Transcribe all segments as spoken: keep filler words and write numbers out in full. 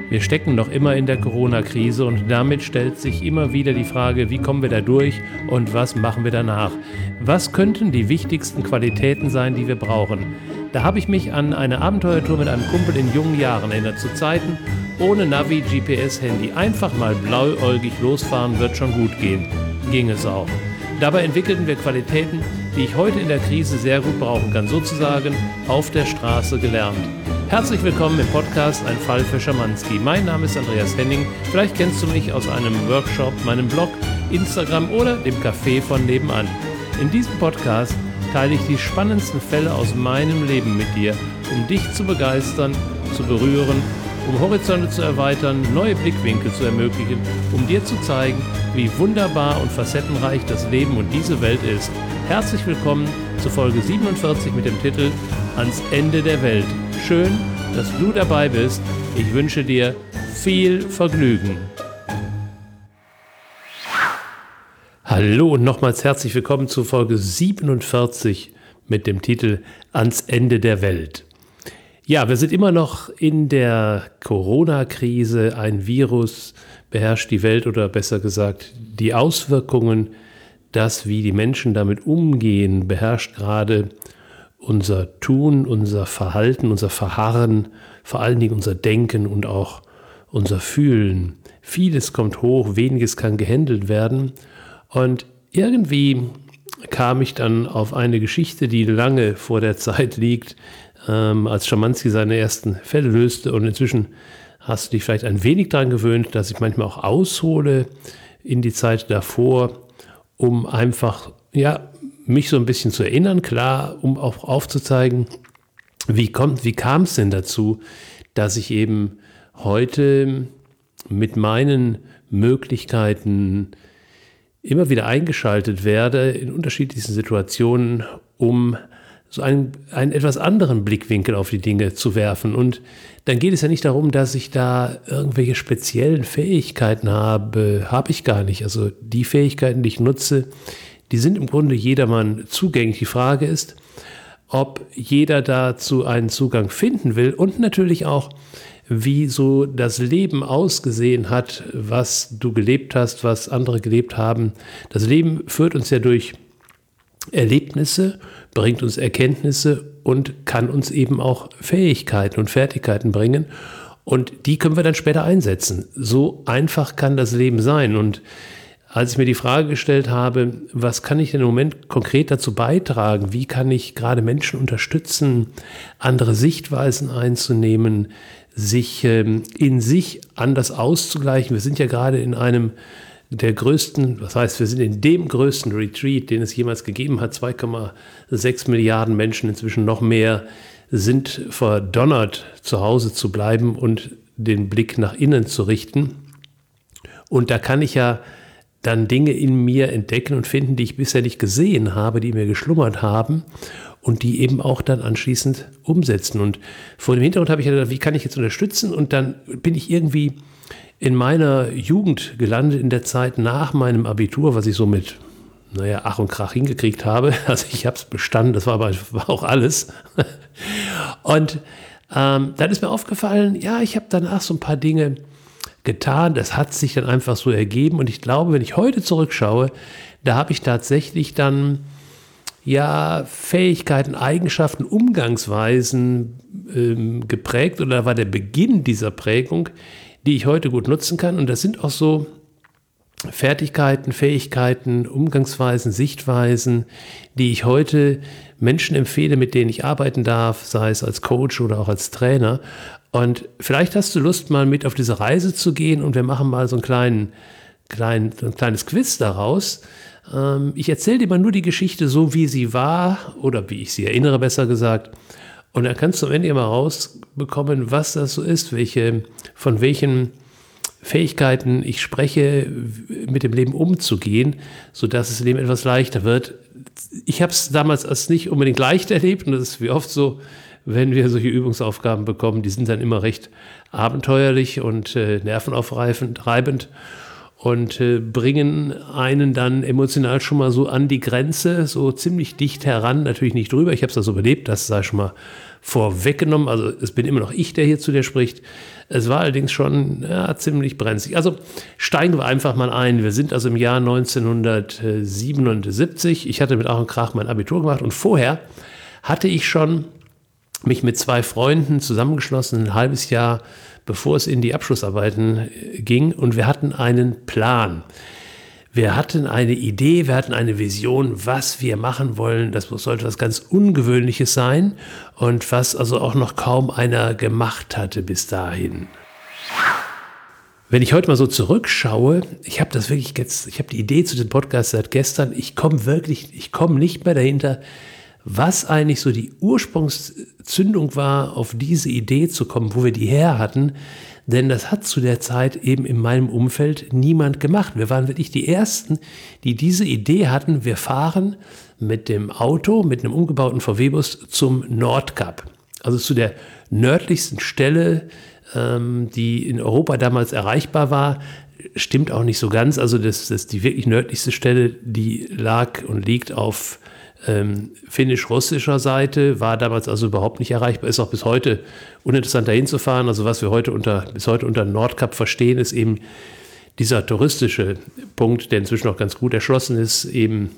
Wir stecken noch immer in der Corona-Krise und damit stellt sich immer wieder die Frage, wie kommen wir da durch und was machen wir danach? Was könnten die wichtigsten Qualitäten sein, die wir brauchen? Da habe ich mich an eine Abenteuertour mit einem Kumpel in jungen Jahren erinnert, zu Zeiten ohne Navi, G P S, Handy. Einfach mal blauäugig losfahren wird schon gut gehen. Ging es auch. Dabei entwickelten wir Qualitäten, die ich heute in der Krise sehr gut brauchen kann, sozusagen auf der Straße gelernt. Herzlich willkommen im Podcast Ein Fall für Schamanski. Mein Name ist Andreas Henning. Vielleicht kennst du mich aus einem Workshop, meinem Blog, Instagram oder dem Café von nebenan. In diesem Podcast teile ich die spannendsten Fälle aus meinem Leben mit dir, um dich zu begeistern, zu berühren, um Horizonte zu erweitern, neue Blickwinkel zu ermöglichen, um dir zu zeigen, wie wunderbar und facettenreich das Leben und diese Welt ist. Herzlich willkommen zu Folge siebenundvierzig mit dem Titel Ans Ende der Welt. Schön, dass du dabei bist. Ich wünsche dir viel Vergnügen. Hallo und nochmals herzlich willkommen zu Folge siebenundvierzig mit dem Titel Ans Ende der Welt. Ja, wir sind immer noch in der Corona-Krise. Ein Virus beherrscht die Welt oder besser gesagt die Auswirkungen, das, wie die Menschen damit umgehen, beherrscht gerade unser Tun, unser Verhalten, unser Verharren, vor allen Dingen unser Denken und auch unser Fühlen. Vieles kommt hoch, weniges kann gehandelt werden. Und irgendwie kam ich dann auf eine Geschichte, die lange vor der Zeit liegt, ähm, als Schamanski seine ersten Fälle löste. Und inzwischen hast du dich vielleicht ein wenig daran gewöhnt, dass ich manchmal auch aushole in die Zeit davor, um einfach, ja, mich so ein bisschen zu erinnern, klar, um auch aufzuzeigen, wie kommt, wie kam es denn dazu, dass ich eben heute mit meinen Möglichkeiten immer wieder eingeschaltet werde in unterschiedlichsten Situationen, um so einen, einen etwas anderen Blickwinkel auf die Dinge zu werfen. Und dann geht es ja nicht darum, dass ich da irgendwelche speziellen Fähigkeiten habe, habe ich gar nicht. Also die Fähigkeiten, die ich nutze, die sind im Grunde jedermann zugänglich. Die Frage ist, ob jeder dazu einen Zugang finden will und natürlich auch, wie so das Leben ausgesehen hat, was du gelebt hast, was andere gelebt haben. Das Leben führt uns ja durch Erlebnisse, bringt uns Erkenntnisse und kann uns eben auch Fähigkeiten und Fertigkeiten bringen. Und die können wir dann später einsetzen. So einfach kann das Leben sein. Und als ich mir die Frage gestellt habe, was kann ich denn im Moment konkret dazu beitragen? Wie kann ich gerade Menschen unterstützen, andere Sichtweisen einzunehmen, sich ähm, in sich anders auszugleichen? Wir sind ja gerade in einem der größten, was heißt, wir sind in dem größten Retreat, den es jemals gegeben hat. zwei Komma sechs Milliarden Menschen, inzwischen noch mehr, sind verdonnert, zu Hause zu bleiben und den Blick nach innen zu richten. Und da kann ich ja dann Dinge in mir entdecken und finden, die ich bisher nicht gesehen habe, die mir geschlummert haben und die eben auch dann anschließend umsetzen. Und vor dem Hintergrund habe ich gedacht, wie kann ich jetzt unterstützen? Und dann bin ich irgendwie in meiner Jugend gelandet, in der Zeit nach meinem Abitur, was ich so mit, naja, Ach und Krach hingekriegt habe. Also ich habe es bestanden, das war aber war auch alles. Und ähm, dann ist mir aufgefallen, ja, ich habe danach so ein paar Dinge getan, das hat sich dann einfach so ergeben. Und ich glaube, wenn ich heute zurückschaue, da habe ich tatsächlich dann ja Fähigkeiten, Eigenschaften, Umgangsweisen ähm, geprägt, oder da war der Beginn dieser Prägung, die ich heute gut nutzen kann. Und das sind auch so Fertigkeiten, Fähigkeiten, Umgangsweisen, Sichtweisen, die ich heute Menschen empfehle, mit denen ich arbeiten darf, sei es als Coach oder auch als Trainer. Und vielleicht hast du Lust, mal mit auf diese Reise zu gehen, und wir machen mal so einen kleinen, kleinen, ein kleines Quiz daraus. Ähm, ich erzähle dir mal nur die Geschichte so, wie sie war, oder wie ich sie erinnere, besser gesagt. Und dann kannst du am Ende immer rausbekommen, was das so ist, welche, von welchen Fähigkeiten ich spreche, mit dem Leben umzugehen, sodass das Leben etwas leichter wird. Ich habe es damals als nicht unbedingt leicht erlebt, und das ist wie oft so, wenn wir solche Übungsaufgaben bekommen, die sind dann immer recht abenteuerlich und äh, nervenaufreibend und äh, bringen einen dann emotional schon mal so an die Grenze, so ziemlich dicht heran, natürlich nicht drüber. Ich habe es also überlebt, das sei schon mal vorweggenommen. Also es bin immer noch ich, der hier zu dir spricht. Es war allerdings schon ja, ziemlich brenzlig. Also steigen wir einfach mal ein. Wir sind also im Jahr neunzehnhundertsiebenundsiebzig. Ich hatte mit Ach und Krach mein Abitur gemacht und vorher hatte ich schon mich mit zwei Freunden zusammengeschlossen, ein halbes Jahr bevor es in die Abschlussarbeiten ging, und wir hatten einen Plan. Wir hatten eine Idee, wir hatten eine Vision, was wir machen wollen. Das sollte was ganz Ungewöhnliches sein und was also auch noch kaum einer gemacht hatte bis dahin. Wenn ich heute mal so zurückschaue, ich habe das wirklich jetzt, ich habe die Idee zu dem Podcast seit gestern, ich komme wirklich, ich komme nicht mehr dahinter, was eigentlich so die Ursprungszündung war, auf diese Idee zu kommen, wo wir die her hatten. Denn das hat zu der Zeit eben in meinem Umfeld niemand gemacht. Wir waren wirklich die Ersten, die diese Idee hatten, wir fahren mit dem Auto, mit einem umgebauten V W-Bus zum Nordkap. Also zu der nördlichsten Stelle, ähm, die in Europa damals erreichbar war. Stimmt auch nicht so ganz. Also das, das die wirklich nördlichste Stelle, die lag und liegt auf Ähm, finnisch-russischer Seite, war damals also überhaupt nicht erreichbar, ist auch bis heute uninteressant dahin zu fahren. Also was wir heute unter, bis heute unter Nordkap verstehen, ist eben dieser touristische Punkt, der inzwischen auch ganz gut erschlossen ist, eben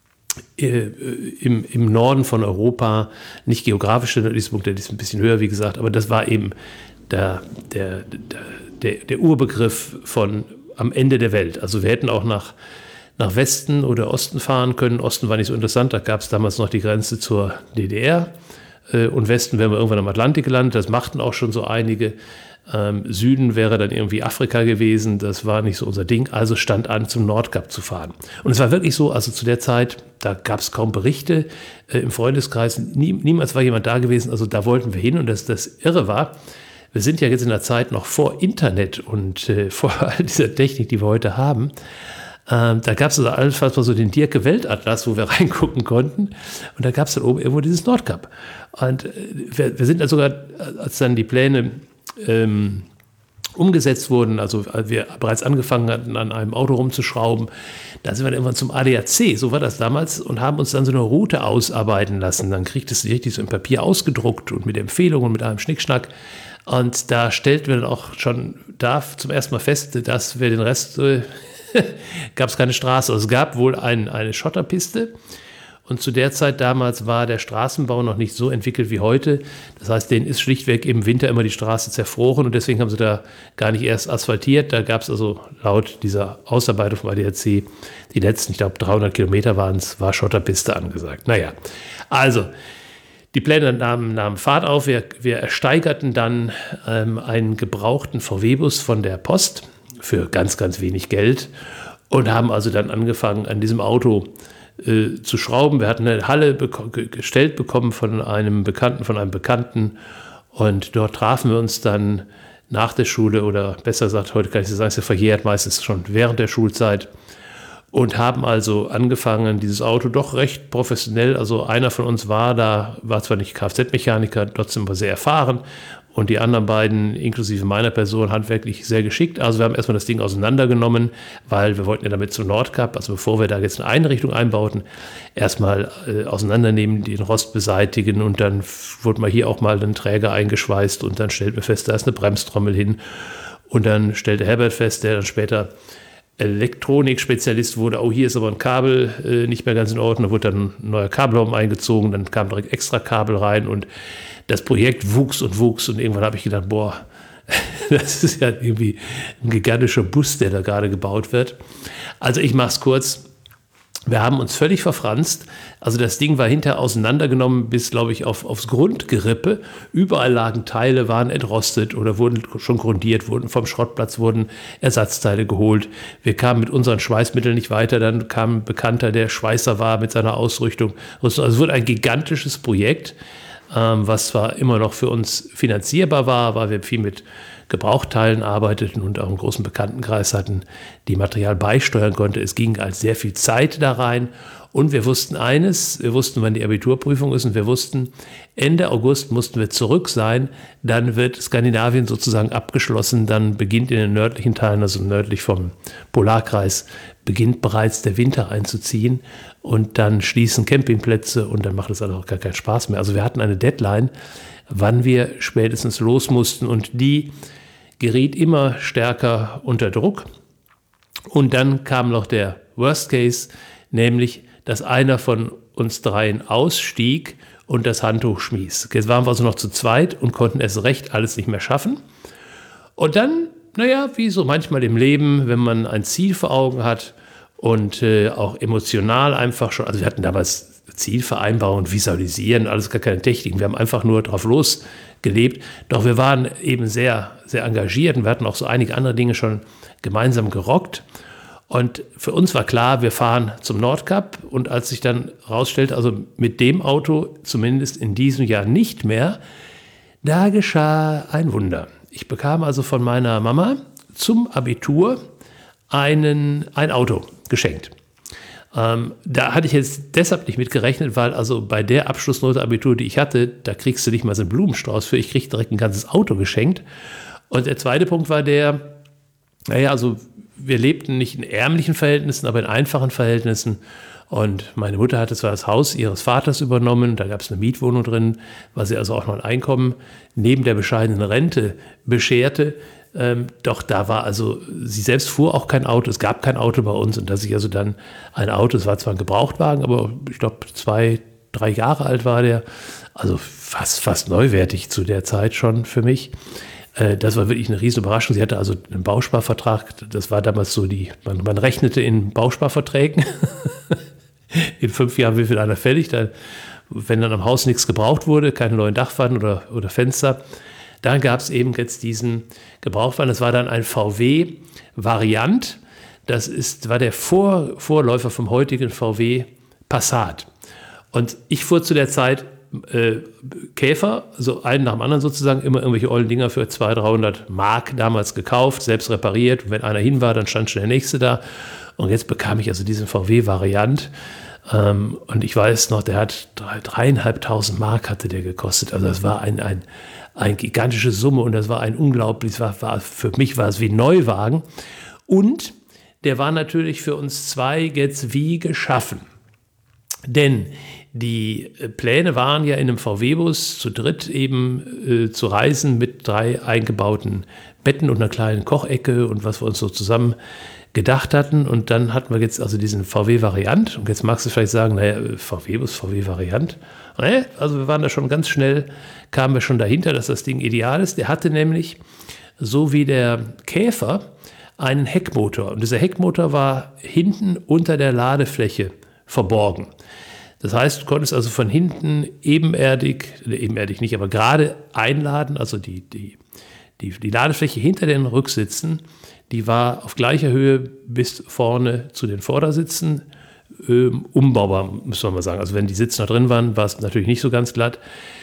äh, im, im Norden von Europa, nicht geografisch der nördlichste Punkt, der ist ein bisschen höher, wie gesagt, aber das war eben der, der, der, der Urbegriff von am Ende der Welt. Also wir hätten auch nach nach Westen oder Osten fahren können. Osten war nicht so interessant, da gab es damals noch die Grenze zur D D R. Und Westen wären wir irgendwann am Atlantik gelandet, das machten auch schon so einige. Ähm, Süden wäre dann irgendwie Afrika gewesen, das war nicht so unser Ding, also stand an, zum Nordkap zu fahren. Und es war wirklich so, also zu der Zeit, da gab es kaum Berichte äh, im Freundeskreis, nie, niemals war jemand da gewesen, also da wollten wir hin. Und das, das Irre war, wir sind ja jetzt in der Zeit noch vor Internet und äh, vor all dieser Technik, die wir heute haben. Ähm, da gab es also allenfalls mal so den Dierke Weltatlas, wo wir reingucken konnten. Und da gab es dann oben irgendwo dieses Nordkap. Und äh, wir, wir sind dann sogar, als dann die Pläne ähm, umgesetzt wurden, also als wir bereits angefangen hatten, an einem Auto rumzuschrauben, da sind wir dann irgendwann zum A D A C, so war das damals, und haben uns dann so eine Route ausarbeiten lassen. Dann kriegtest du richtig so im Papier ausgedruckt und mit Empfehlungen und mit einem Schnickschnack. Und da stellten wir dann auch schon da zum ersten Mal fest, dass wir den Rest... Äh, gab es keine Straße. Also es gab wohl ein, eine Schotterpiste, und zu der Zeit damals war der Straßenbau noch nicht so entwickelt wie heute. Das heißt, denen ist schlichtweg im Winter immer die Straße zerfroren, und deswegen haben sie da gar nicht erst asphaltiert. Da gab es also laut dieser Ausarbeitung vom A D A C die letzten, ich glaube dreihundert Kilometer waren es, war Schotterpiste angesagt. Naja, also die Pläne nahmen, nahmen Fahrt auf. Wir, wir ersteigerten dann ähm, einen gebrauchten V W-Bus von der Post für ganz, ganz wenig Geld und haben also dann angefangen, an diesem Auto äh, zu schrauben. Wir hatten eine Halle beko- gestellt bekommen von einem Bekannten, von einem Bekannten, und dort trafen wir uns dann nach der Schule, oder besser gesagt, heute kann ich sagen, es ist ja verjährt, meistens schon während der Schulzeit, und haben also angefangen, dieses Auto doch recht professionell, also einer von uns war da, war zwar nicht Kfz-Mechaniker, trotzdem aber sehr erfahren, und die anderen beiden, inklusive meiner Person, handwerklich sehr geschickt. Also wir haben erstmal das Ding auseinandergenommen, weil wir wollten ja damit zum Nordkap, also bevor wir da jetzt eine Einrichtung einbauten, erstmal äh, auseinandernehmen, den Rost beseitigen, und dann wurde mal hier auch mal ein Träger eingeschweißt, und dann stellten wir fest, da ist eine Bremstrommel hin, und dann stellte Herbert fest, der dann später Elektronik-Spezialist wurde, oh, hier ist aber ein Kabel äh, nicht mehr ganz in Ordnung, da wurde dann ein neuer Kabelbaum eingezogen, dann kam direkt extra Kabel rein, und das Projekt wuchs und wuchs, und irgendwann habe ich gedacht, boah, das ist ja irgendwie ein gigantischer Bus, der da gerade gebaut wird. Also ich mache es kurz. Wir haben uns völlig verfranst. Also das Ding war hinterher auseinandergenommen bis, glaube ich, auf, aufs Grundgerippe. Überall lagen Teile, waren entrostet oder wurden schon grundiert, wurden vom Schrottplatz wurden Ersatzteile geholt. Wir kamen mit unseren Schweißmitteln nicht weiter. Dann kam ein Bekannter, der Schweißer war, mit seiner Ausrüstung. Also es wurde ein gigantisches Projekt, was zwar immer noch für uns finanzierbar war, weil wir viel mit Gebrauchteilen arbeiteten und auch einen großen Bekanntenkreis hatten, die Material beisteuern konnte. Es ging als sehr viel Zeit da rein, und wir wussten eines, wir wussten, wann die Abiturprüfung ist, und wir wussten, Ende August mussten wir zurück sein, dann wird Skandinavien sozusagen abgeschlossen, dann beginnt in den nördlichen Teilen, also nördlich vom Polarkreis, beginnt bereits der Winter einzuziehen und dann schließen Campingplätze und dann macht es also auch gar keinen Spaß mehr. Also wir hatten eine Deadline, wann wir spätestens los mussten und die geriet immer stärker unter Druck. Und dann kam noch der Worst Case, nämlich, dass einer von uns dreien ausstieg und das Handtuch schmiss. Jetzt waren wir also noch zu zweit und konnten erst recht alles nicht mehr schaffen. Und dann, naja, wie so manchmal im Leben, wenn man ein Ziel vor Augen hat und äh, auch emotional einfach schon, also wir hatten damals Zielvereinbarung, Visualisieren, alles gar keine Techniken, wir haben einfach nur drauf losgelebt, doch wir waren eben sehr, sehr engagiert und wir hatten auch so einige andere Dinge schon gemeinsam gerockt. Und für uns war klar, wir fahren zum Nordkap und als sich dann rausstellte, also mit dem Auto zumindest in diesem Jahr nicht mehr, da geschah ein Wunder. Ich bekam also von meiner Mama zum Abitur einen, ein Auto geschenkt. Ähm, da hatte ich jetzt deshalb nicht mit gerechnet, weil also bei der Abschlussnote Abitur, die ich hatte, da kriegst du nicht mal so einen Blumenstrauß für, ich krieg direkt ein ganzes Auto geschenkt. Und der zweite Punkt war der, naja, also wir lebten nicht in ärmlichen Verhältnissen, aber in einfachen Verhältnissen. Und meine Mutter hatte zwar das Haus ihres Vaters übernommen, da gab es eine Mietwohnung drin, was sie also auch noch ein Einkommen neben der bescheidenen Rente bescherte. Ähm, doch da war also, sie selbst fuhr auch kein Auto, es gab kein Auto bei uns. Und dass ich also dann ein Auto, es war zwar ein Gebrauchtwagen, aber ich glaube zwei, drei Jahre alt war der, also fast, fast neuwertig zu der Zeit schon für mich. Das war wirklich eine riesen Überraschung. Sie hatte also einen Bausparvertrag. Das war damals so, die, man, man rechnete in Bausparverträgen. In fünf Jahren wie viel einer fällig. Dann, wenn dann am Haus nichts gebraucht wurde, keine neuen Dachpfannen oder, oder Fenster, dann gab es eben jetzt diesen Gebrauchtwagen. Das war dann ein V W Variant. Das ist, war der Vor, Vorläufer vom heutigen V W Passat. Und ich fuhr zu der Zeit Äh, Käfer, so einen nach dem anderen sozusagen, immer irgendwelche ollen Dinger für zweihundert, dreihundert Mark damals gekauft, selbst repariert. Und wenn einer hin war, dann stand schon der nächste da. Und jetzt bekam ich also diesen V W-Variant. Ähm, und ich weiß noch, der hat drei, dreieinhalbtausend Mark hatte der gekostet. Also das war ein, ein, eine gigantische Summe und das war ein unglaublich, war, war, für mich war es wie ein Neuwagen. Und der war natürlich für uns zwei jetzt wie geschaffen. Denn die Pläne waren ja in einem V W-Bus zu dritt eben äh, zu reisen mit drei eingebauten Betten und einer kleinen Kochecke und was wir uns so zusammen gedacht hatten. Und dann hatten wir jetzt also diesen V W-Variant. Und jetzt magst du vielleicht sagen, naja, V W-Bus, V W-Variant. Naja, also wir waren da schon ganz schnell, kamen wir schon dahinter, dass das Ding ideal ist. Der hatte nämlich, so wie der Käfer, einen Heckmotor. Und dieser Heckmotor war hinten unter der Ladefläche verborgen. Das heißt, du konntest also von hinten ebenerdig, ebenerdig nicht, aber gerade einladen, also die, die, die, die Ladefläche hinter den Rücksitzen, die war auf gleicher Höhe bis vorne zu den Vordersitzen, ähm, umbaubar, muss man mal sagen. Also wenn die Sitze noch drin waren, war es natürlich nicht so ganz glatt.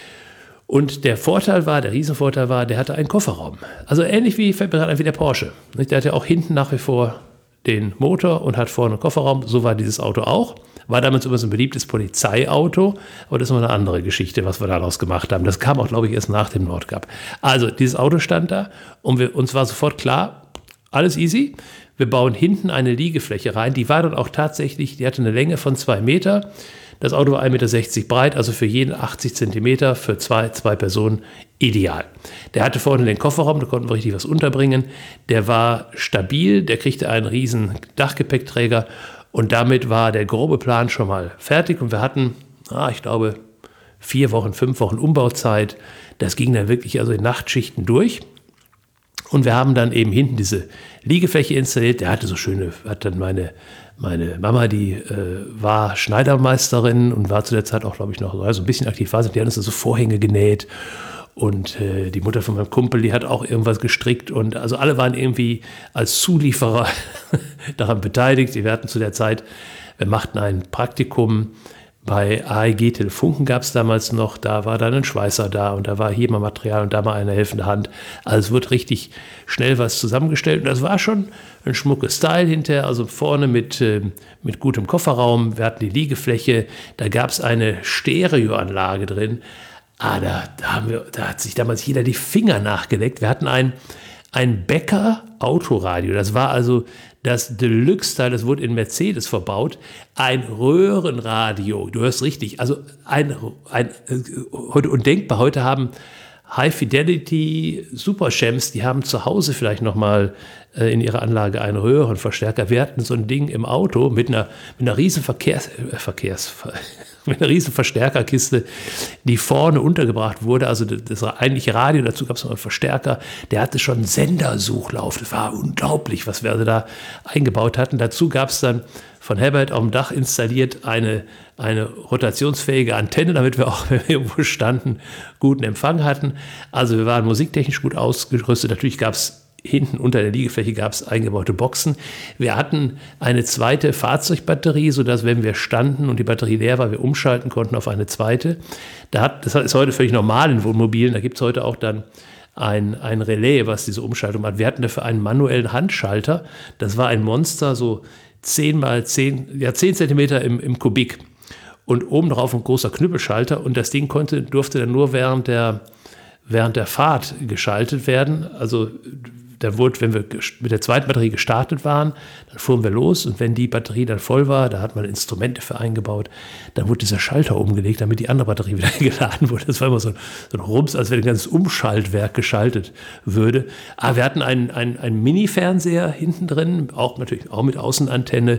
Und der Vorteil war, der Riesenvorteil war, der hatte einen Kofferraum. Also ähnlich wie, fällt mir gerade ein, wie der Porsche. Der hatte auch hinten nach wie vor den Motor und hat vorne einen Kofferraum. So war dieses Auto auch. War damals immer so ein beliebtes Polizeiauto, aber das ist mal eine andere Geschichte, was wir daraus gemacht haben. Das kam auch, glaube ich, erst nach dem Nordkap. Also, dieses Auto stand da und wir, uns war sofort klar, alles easy. Wir bauen hinten eine Liegefläche rein. Die war dann auch tatsächlich, die hatte eine Länge von zwei Meter. Das Auto war ein Meter sechzig breit, also für jeden achtzig Zentimeter, für zwei, zwei Personen ideal. Der hatte vorne den Kofferraum, da konnten wir richtig was unterbringen. Der war stabil, der kriegte einen riesen Dachgepäckträger. Und damit war der grobe Plan schon mal fertig. Und wir hatten, ah, ich glaube, vier Wochen, fünf Wochen Umbauzeit. Das ging dann wirklich also in Nachtschichten durch. Und wir haben dann eben hinten diese Liegefläche installiert. Der hatte so schöne, hat dann meine, meine Mama, die äh, war Schneidermeisterin und war zu der Zeit auch, glaube ich, noch so ein bisschen aktiv. War, die hat uns so Vorhänge genäht. Und äh, die Mutter von meinem Kumpel, die hat auch irgendwas gestrickt. Und also alle waren irgendwie als Zulieferer daran beteiligt. Wir hatten zu der Zeit, wir machten ein Praktikum bei A E G Telefunken, gab es damals noch. Da war dann ein Schweißer da und da war hier mal Material und da mal eine helfende Hand. Also es wird richtig schnell was zusammengestellt. Und das war schon ein schmuckes Style hinterher. Also vorne mit, äh, mit gutem Kofferraum. Wir hatten die Liegefläche. Da gab es eine Stereoanlage drin. Ah, da, da, haben wir, da hat sich damals jeder die Finger nachgeleckt. Wir hatten einen, einen Bäcker Autoradio. Das war also das Deluxe-Teil, das wurde in Mercedes verbaut. Ein Röhrenradio, du hörst richtig. Also ein, ein heute undenkbar. Heute haben High-Fidelity Superchamps, die haben zu Hause vielleicht nochmal äh, in ihrer Anlage einen Röhrenverstärker. Wir hatten so ein Ding im Auto mit einer, mit einer riesen Verkehrs, äh, Verkehrs, mit einer riesen Verstärkerkiste, die vorne untergebracht wurde. Also das, das eigentliche Radio, dazu gab es noch einen Verstärker, der hatte schon einen Sendersuchlauf. Das war unglaublich, was wir also da eingebaut hatten. Dazu gab es dann von Herbert auf dem Dach installiert eine, eine rotationsfähige Antenne, damit wir auch, wenn wir irgendwo standen, guten Empfang hatten. Also wir waren musiktechnisch gut ausgerüstet. Natürlich gab es hinten unter der Liegefläche gab es eingebaute Boxen. Wir hatten eine zweite Fahrzeugbatterie, sodass, wenn wir standen und die Batterie leer war, wir umschalten konnten auf eine zweite. Da hat, das ist heute völlig normal in Wohnmobilen. Da gibt es heute auch dann ein, ein Relais, was diese Umschaltung hat. Wir hatten dafür einen manuellen Handschalter. Das war ein Monster, so zehn mal zehn, ja zehn Zentimeter im, im Kubik. Und oben drauf ein großer Knüppelschalter. Und das Ding konnte, durfte dann nur während der, während der Fahrt geschaltet werden. Also da wurde, wenn wir mit der zweiten Batterie gestartet waren, dann fuhren wir los. Und wenn die Batterie dann voll war, da hat man Instrumente für eingebaut, dann wurde dieser Schalter umgelegt, damit die andere Batterie wieder geladen wurde. Das war immer so ein, so ein Rums, als wenn ein ganzes Umschaltwerk geschaltet würde. Aber wir hatten einen, einen, einen Mini-Fernseher hinten drin, auch natürlich auch mit Außenantenne.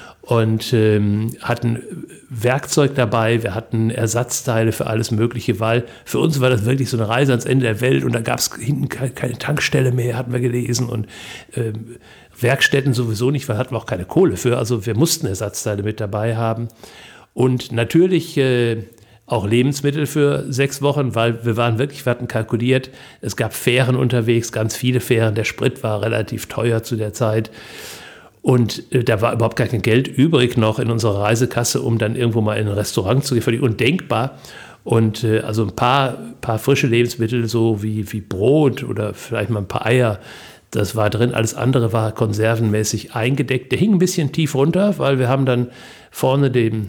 Und ähm, hatten Werkzeug dabei, wir hatten Ersatzteile für alles Mögliche, weil für uns war das wirklich so eine Reise ans Ende der Welt und da gab es hinten keine Tankstelle mehr, hatten wir gelesen, und ähm, Werkstätten sowieso nicht, weil hatten wir auch keine Kohle für, also wir mussten Ersatzteile mit dabei haben und natürlich äh, auch Lebensmittel für sechs Wochen, weil wir waren wirklich, wir hatten kalkuliert, es gab Fähren unterwegs, ganz viele Fähren, der Sprit war relativ teuer zu der Zeit. Und äh, da war überhaupt gar kein Geld übrig noch in unserer Reisekasse, um dann irgendwo mal in ein Restaurant zu gehen. Völlig undenkbar. Und äh, also ein paar, paar frische Lebensmittel, so wie, wie Brot oder vielleicht mal ein paar Eier, das war drin. Alles andere war konservenmäßig eingedeckt. Der hing ein bisschen tief runter, weil wir haben dann vorne den,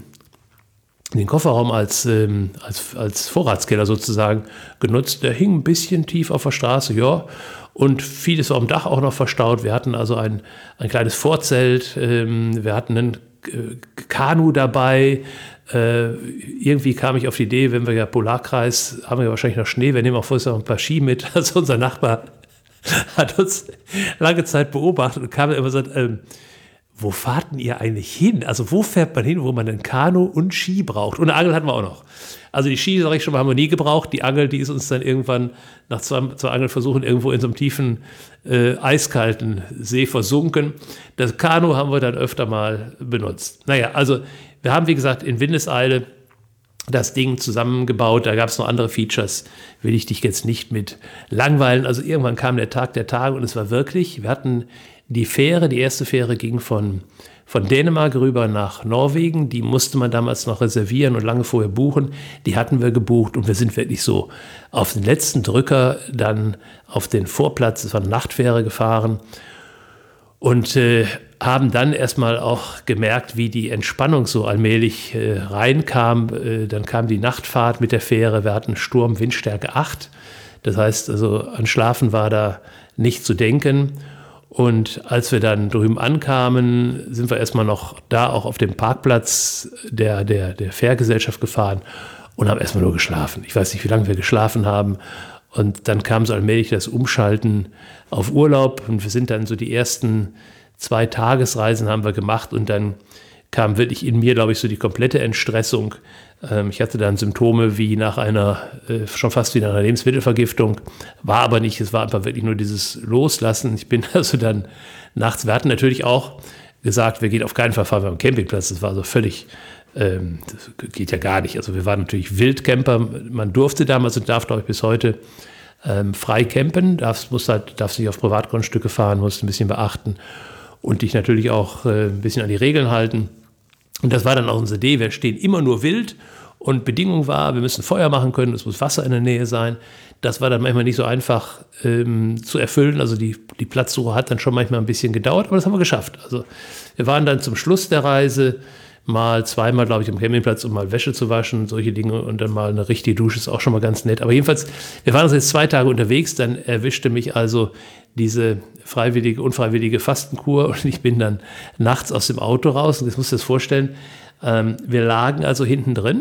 den Kofferraum als, ähm, als, als Vorratskeller sozusagen genutzt. Der hing ein bisschen tief auf der Straße, ja. Und vieles war am Dach auch noch verstaut. Wir hatten also ein, ein kleines Vorzelt, ähm, wir hatten einen äh, Kanu dabei. Äh, irgendwie kam ich auf die Idee, wenn wir ja Polarkreis, haben wir ja wahrscheinlich noch Schnee, wir nehmen auch vorher noch ein paar Ski mit. Also unser Nachbar hat uns lange Zeit beobachtet und kam immer so, ähm, wo fahrt denn ihr eigentlich hin? Also wo fährt man hin, wo man einen Kanu und Ski braucht? Und eine Angel hatten wir auch noch. Also die Ski, sage ich schon mal, haben wir nie gebraucht. Die Angel, die ist uns dann irgendwann nach zwei, zwei Angelversuchen irgendwo in so einem tiefen, äh, eiskalten See versunken. Das Kanu haben wir dann öfter mal benutzt. Naja, also wir haben, wie gesagt, in Windeseile das Ding zusammengebaut. Da gab es noch andere Features, will ich dich jetzt nicht mit langweilen. Also irgendwann kam der Tag der Tage und es war wirklich, wir hatten die Fähre, die erste Fähre ging von, von Dänemark rüber nach Norwegen. Die musste man damals noch reservieren und lange vorher buchen. Die hatten wir gebucht und wir sind wirklich so auf den letzten Drücker dann auf den Vorplatz, das war eine Nachtfähre, gefahren und äh, haben dann erstmal auch gemerkt, wie die Entspannung so allmählich äh, reinkam. Äh, dann kam die Nachtfahrt mit der Fähre. Wir hatten Sturm, Windstärke acht. Das heißt, also an Schlafen war da nicht zu denken. Und als wir dann drüben ankamen, sind wir erstmal noch da auch auf dem Parkplatz der, der, der Fährgesellschaft gefahren und haben erstmal nur geschlafen. Ich weiß nicht, wie lange wir geschlafen haben. Und dann kam so allmählich das Umschalten auf Urlaub. Und wir sind dann so die ersten zwei Tagesreisen haben wir gemacht. Und dann kam wirklich in mir, glaube ich, so die komplette Entstressung. Ähm, ich hatte dann Symptome wie nach einer, äh, schon fast wie nach einer Lebensmittelvergiftung. War aber nicht, es war einfach wirklich nur dieses Loslassen. Ich bin also dann nachts, wir hatten natürlich auch gesagt, wir gehen auf keinen Fall fahren wir am Campingplatz. Das war so völlig, ähm, das geht ja gar nicht. Also wir waren natürlich Wildcamper. Man durfte damals und darf, glaube ich, bis heute ähm, frei campen. Darfst, musst halt, darfst nicht auf Privatgrundstücke fahren, musst ein bisschen beachten und dich natürlich auch äh, ein bisschen an die Regeln halten. Und das war dann auch unsere Idee, wir stehen immer nur wild und Bedingung war, wir müssen Feuer machen können, es muss Wasser in der Nähe sein. Das war dann manchmal nicht so einfach ähm, zu erfüllen, also die, die Platzsuche hat dann schon manchmal ein bisschen gedauert, aber das haben wir geschafft. Also wir waren dann zum Schluss der Reise mal zweimal, glaube ich, am Campingplatz, um mal Wäsche zu waschen, solche Dinge und dann mal eine richtige Dusche ist auch schon mal ganz nett. Aber jedenfalls, wir waren also jetzt zwei Tage unterwegs, dann erwischte mich also diese freiwillige, unfreiwillige Fastenkur und ich bin dann nachts aus dem Auto raus und jetzt musst du dir das vorstellen, ähm, wir lagen also hinten drin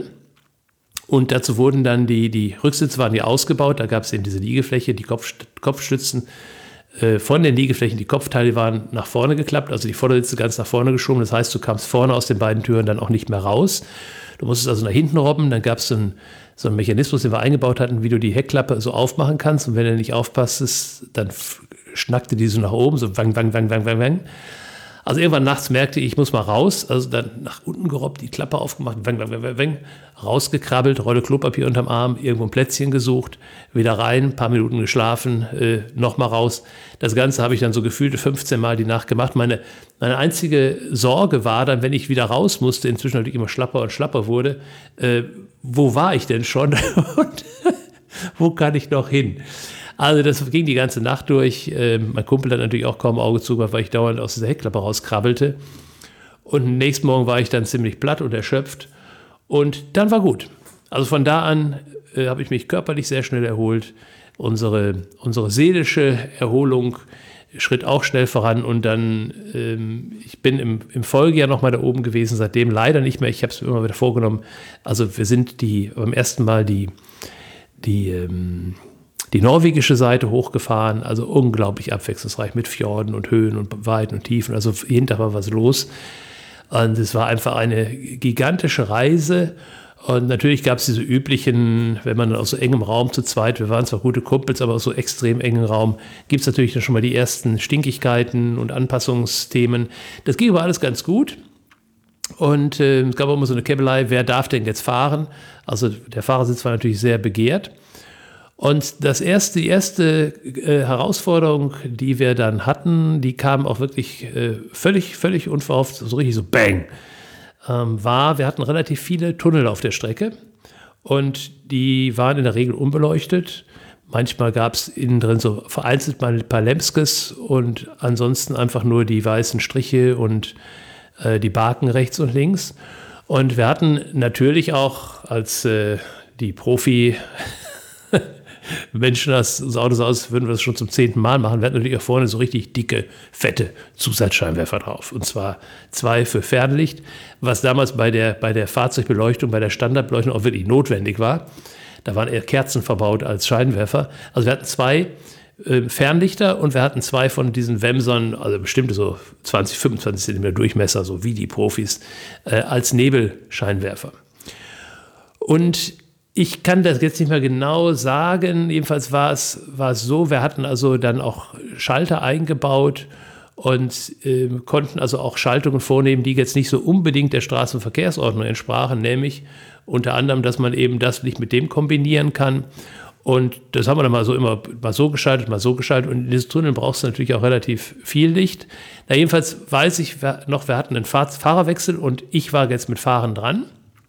und dazu wurden dann die, die Rücksitze waren hier ausgebaut, da gab es eben diese Liegefläche, die Kopf, Kopfstützen äh, von den Liegeflächen, die Kopfteile waren nach vorne geklappt, also die Vordersitze ganz nach vorne geschoben, das heißt, du kamst vorne aus den beiden Türen dann auch nicht mehr raus. Du musstest also nach hinten robben, dann gab es so einen, so einen Mechanismus, den wir eingebaut hatten, wie du die Heckklappe so aufmachen kannst und wenn du nicht aufpasstest, dann schnackte die so nach oben, so wang, wang, wang, wang, wang, wang. Also irgendwann nachts merkte ich, ich muss mal raus, also dann nach unten gerobbt, die Klappe aufgemacht, wang, wang, wang, wang, rausgekrabbelt, Rolle Klopapier unterm Arm, irgendwo ein Plätzchen gesucht, wieder rein, ein paar Minuten geschlafen, äh, nochmal raus. Das Ganze habe ich dann so gefühlt fünfzehn Mal die Nacht gemacht. Meine, meine einzige Sorge war dann, wenn ich wieder raus musste, inzwischen natürlich immer schlapper und schlapper wurde, äh, wo war ich denn schon und wo kann ich noch hin? Also das ging die ganze Nacht durch. Ähm, mein Kumpel hat natürlich auch kaum Auge zugemacht, weil ich dauernd aus dieser Heckklappe rauskrabbelte. Und am nächsten Morgen war ich dann ziemlich platt und erschöpft. Und dann war gut. Also von da an äh, habe ich mich körperlich sehr schnell erholt. Unsere, unsere seelische Erholung schritt auch schnell voran. Und dann, ähm, ich bin im, im Folgejahr nochmal da oben gewesen, seitdem leider nicht mehr. Ich habe es mir immer wieder vorgenommen. Also wir sind die beim ersten Mal die, die ähm, die norwegische Seite hochgefahren, also unglaublich abwechslungsreich mit Fjorden und Höhen und Weiten und Tiefen, also jeden Tag war was los und es war einfach eine gigantische Reise und natürlich gab es diese üblichen, wenn man aus so engem Raum zu zweit, wir waren zwar gute Kumpels, aber aus so extrem engen Raum, gibt es natürlich dann schon mal die ersten Stinkigkeiten und Anpassungsthemen. Das ging aber alles ganz gut. Und äh, es gab auch immer so eine Käbelei, wer darf denn jetzt fahren? Also der Fahrersitz war natürlich sehr begehrt. Und das erste, die erste äh, Herausforderung, die wir dann hatten, die kam auch wirklich äh, völlig, völlig unverhofft, so richtig so bang, ähm, war, wir hatten relativ viele Tunnel auf der Strecke und die waren in der Regel unbeleuchtet. Manchmal gab es innen drin so vereinzelt mal ein paar Lämpskes und ansonsten einfach nur die weißen Striche und äh, die Baken rechts und links. Und wir hatten natürlich auch als äh, die Profi- Menschen, das unser Auto so aus, würden wir das schon zum zehnten Mal machen. Wir hatten natürlich auch vorne so richtig dicke, fette Zusatzscheinwerfer drauf. Und zwar zwei für Fernlicht, was damals bei der, bei der Fahrzeugbeleuchtung, bei der Standardbeleuchtung auch wirklich notwendig war. Da waren eher Kerzen verbaut als Scheinwerfer. Also wir hatten zwei äh, Fernlichter und wir hatten zwei von diesen Wemsern, also bestimmte so zwanzig, fünfundzwanzig Zentimeter Durchmesser, so wie die Profis, äh, als Nebelscheinwerfer. Und ich kann das jetzt nicht mehr genau sagen, jedenfalls war es, war es so, wir hatten also dann auch Schalter eingebaut und äh, konnten also auch Schaltungen vornehmen, die jetzt nicht so unbedingt der Straßenverkehrsordnung entsprachen, nämlich unter anderem, dass man eben das nicht mit dem kombinieren kann. Und das haben wir dann mal so immer mal so geschaltet, mal so geschaltet. Und in diesen Tunneln brauchst du natürlich auch relativ viel Licht. Na, jedenfalls weiß ich noch, wir hatten einen Fahr- Fahrerwechsel und ich war jetzt mit Fahren dran.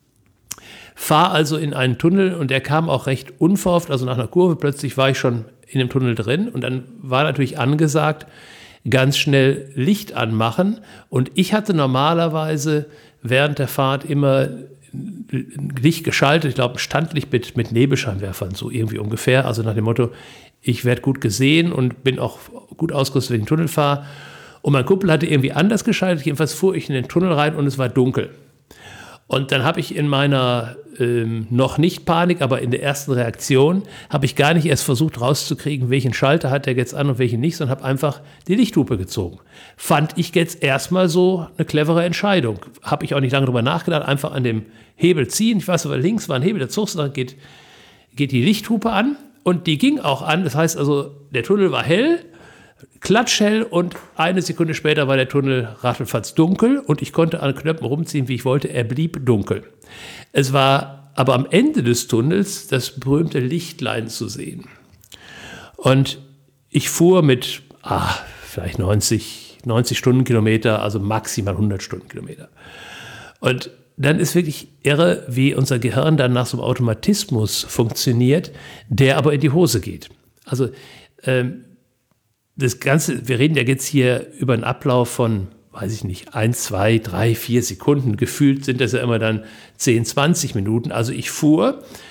Fahr also in einen Tunnel und der kam auch recht unverhofft, also nach einer Kurve plötzlich war ich schon in dem Tunnel drin und dann war natürlich angesagt, ganz schnell Licht anmachen und ich hatte normalerweise während der Fahrt immer Licht geschaltet, ich glaube ein Standlicht mit, mit Nebelscheinwerfern, so irgendwie ungefähr, also nach dem Motto, ich werde gut gesehen und bin auch gut ausgerüstet, wenn ich in den Tunnel fahre und mein Kumpel hatte irgendwie anders geschaltet, jedenfalls fuhr ich in den Tunnel rein und es war dunkel. Und dann habe ich in meiner ähm, noch nicht Panik, aber in der ersten Reaktion, habe ich gar nicht erst versucht rauszukriegen, welchen Schalter hat der jetzt an und welchen nicht, sondern habe einfach die Lichthupe gezogen. Fand ich jetzt erstmal so eine clevere Entscheidung. Habe ich auch nicht lange drüber nachgedacht, einfach an dem Hebel ziehen. Ich weiß aber, links war ein Hebel, der zog dann geht, geht die Lichthupe an und die ging auch an. Das heißt also, der Tunnel war hell, klatschhell und eine Sekunde später war der Tunnel rattelfatz dunkel und ich konnte an Knöpfen rumziehen, wie ich wollte. Er blieb dunkel. Es war aber am Ende des Tunnels das berühmte Lichtlein zu sehen. Und ich fuhr mit ah, vielleicht neunzig, neunzig Stundenkilometer, also maximal hundert Stundenkilometer. Und dann ist wirklich irre, wie unser Gehirn dann nach so einem Automatismus funktioniert, der aber in die Hose geht. Also ähm, das Ganze, wir reden ja jetzt hier über einen Ablauf von, weiß ich nicht, eins, zwei, drei, vier Sekunden. Gefühlt sind das ja immer dann zehn, zwanzig Minuten. Also ich fuhr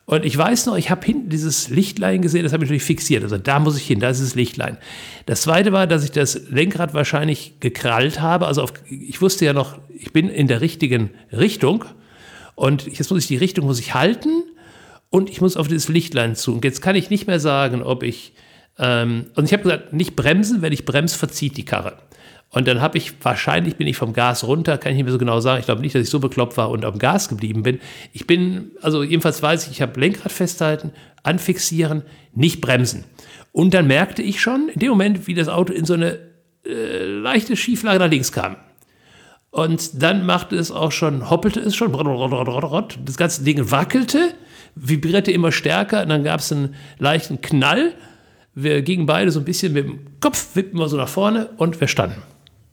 Und ich weiß noch, ich habe hinten dieses Lichtlein gesehen, das habe ich natürlich fixiert. Also da muss ich hin, da ist das Lichtlein. Das Zweite war, dass ich das Lenkrad wahrscheinlich gekrallt habe. Also auf, ich wusste ja noch, ich bin in der richtigen Richtung. Und jetzt muss ich die Richtung muss ich halten und ich muss auf dieses Lichtlein zu. Und jetzt kann ich nicht mehr sagen, ob ich... Ähm, und ich habe gesagt, nicht bremsen, wenn ich bremse, verzieht die Karre. Und dann habe ich, wahrscheinlich bin ich vom Gas runter, kann ich nicht mehr so genau sagen. Ich glaube nicht, dass ich so bekloppt war und am Gas geblieben bin. Ich bin, also jedenfalls weiß ich, ich habe Lenkrad festhalten, anfixieren, nicht bremsen. Und dann merkte ich schon, in dem Moment, wie das Auto in so eine äh, leichte Schieflage nach links kam. Und dann machte es auch schon, hoppelte es schon, das ganze Ding wackelte, vibrierte immer stärker und dann gab es einen leichten Knall. Wir gingen beide so ein bisschen mit dem Kopf, wippen wir so nach vorne und wir standen.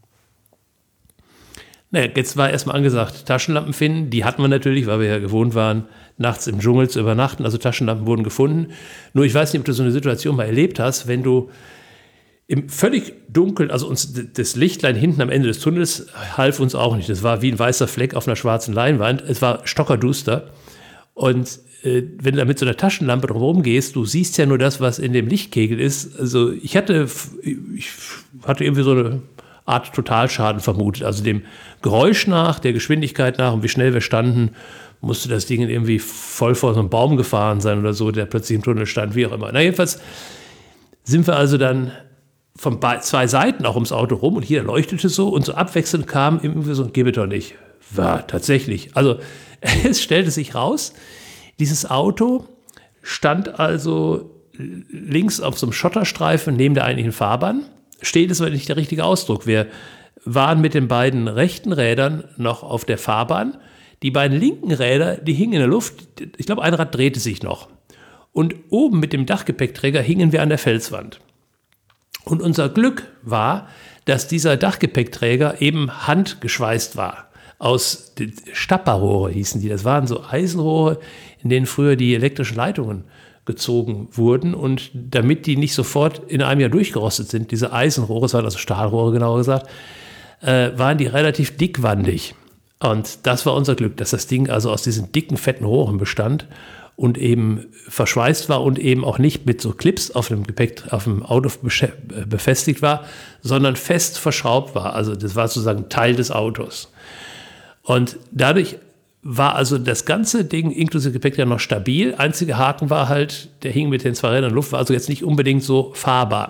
Naja, jetzt war erstmal angesagt, Taschenlampen finden. Die hatten wir natürlich, weil wir ja gewohnt waren, nachts im Dschungel zu übernachten. Also Taschenlampen wurden gefunden. Nur ich weiß nicht, ob du so eine Situation mal erlebt hast, wenn du im völlig Dunkeln, also uns das Lichtlein hinten am Ende des Tunnels half uns auch nicht. Das war wie ein weißer Fleck auf einer schwarzen Leinwand. Es war stockerduster. Und äh, wenn du da mit so einer Taschenlampe drumherum gehst, du siehst ja nur das, was in dem Lichtkegel ist. Also ich hatte, ich hatte irgendwie so eine Art Totalschaden vermutet. Also dem Geräusch nach, der Geschwindigkeit nach und wie schnell wir standen, musste das Ding irgendwie voll vor so einem Baum gefahren sein oder so, der plötzlich im Tunnel stand, wie auch immer. Na jedenfalls sind wir also dann von zwei Seiten auch ums Auto rum und hier leuchtete so und so abwechselnd kam irgendwie so ein Gewitter nicht. War tatsächlich. Also es stellte sich raus, dieses Auto stand also links auf so einem Schotterstreifen neben der eigentlichen Fahrbahn. Steht ist aber nicht der richtige Ausdruck. Wir waren mit den beiden rechten Rädern noch auf der Fahrbahn. Die beiden linken Räder, die hingen in der Luft. Ich glaube, ein Rad drehte sich noch. Und oben mit dem Dachgepäckträger hingen wir an der Felswand. Und unser Glück war, dass dieser Dachgepäckträger eben handgeschweißt war. Aus Stapperrohre hießen die. Das waren so Eisenrohre, in denen früher die elektrischen Leitungen gezogen wurden. Und damit die nicht sofort in einem Jahr durchgerostet sind, diese Eisenrohre, das waren also Stahlrohre genauer gesagt, äh, waren die relativ dickwandig. Und das war unser Glück, dass das Ding also aus diesen dicken, fetten Rohren bestand und eben verschweißt war und eben auch nicht mit so Clips auf dem Gepäck, auf dem Auto befestigt war, sondern fest verschraubt war. Also das war sozusagen Teil des Autos. Und dadurch war also das ganze Ding inklusive Gepäck ja noch stabil. Einziger Haken war halt, der hing mit den zwei Rädern in der Luft, war also jetzt nicht unbedingt so fahrbar.